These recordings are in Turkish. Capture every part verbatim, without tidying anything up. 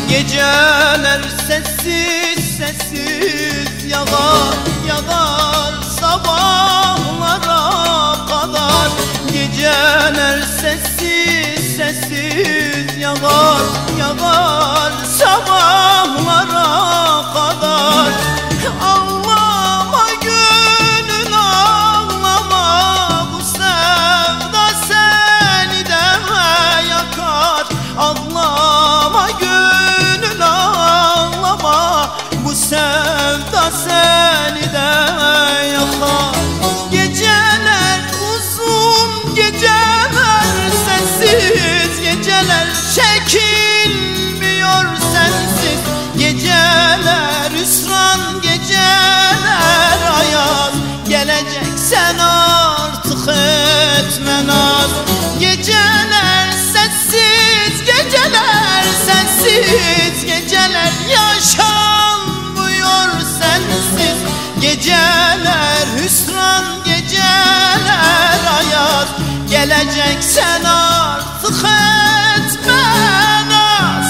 Geceler sessiz sessiz yağar yağar sabahlara kadar. Geceler sessiz sessiz yağar yağar sabahlara kadar. Ağlama gönül ağlama, bu sevda seni de yakar. Ağlama gönül ağlama, bu sevda seni de yakar. Geceler uzun, geceler sessiz, geceler çekilmiyor sensiz. Geceler hüsran, geceler ayaz, geleceksen artık etme naz. Geceler sessiz, geceler sensiz, geceler yaşanmıyor sensiz. Geceler hüsran, geceler ayaz, geleceksen artık etme naz.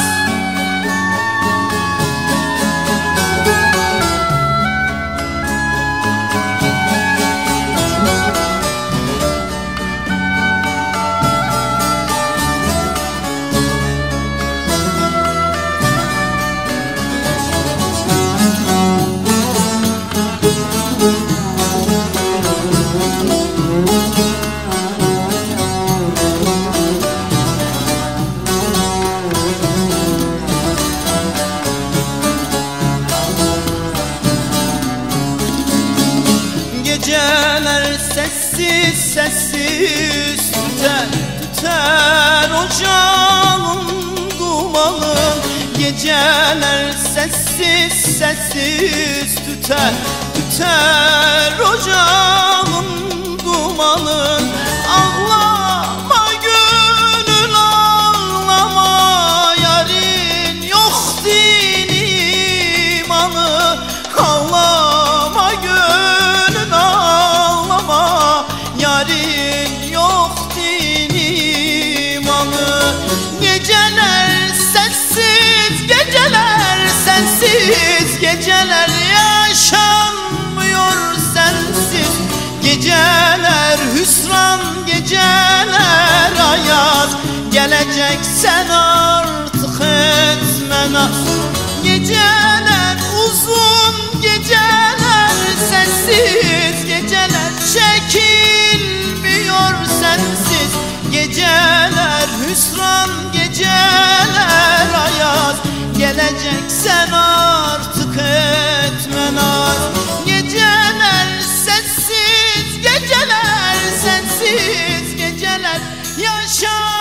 Geceler sessiz sessiz tüter tüter ocağın dumanın. Geceler sessiz sessiz tüter tüter ocağın dumanın. Ağlama gönül ağlama, yarın yok din imanı. Ağlama gönül ağlama, yarın yok din imanı. Geceler sessiz, geceler sensiz, geceler yaşanmıyor sensiz. Geceler hüsran, geceler ayaz, geleceksen artık etme naz. Geceler uzun, geceler sessiz, geceler çekilmiyor sensiz. Geceler hüsran, geceler ayaz, geleceksen artık etme naz. Geceler sessiz, geceler sensiz, geceler yaşa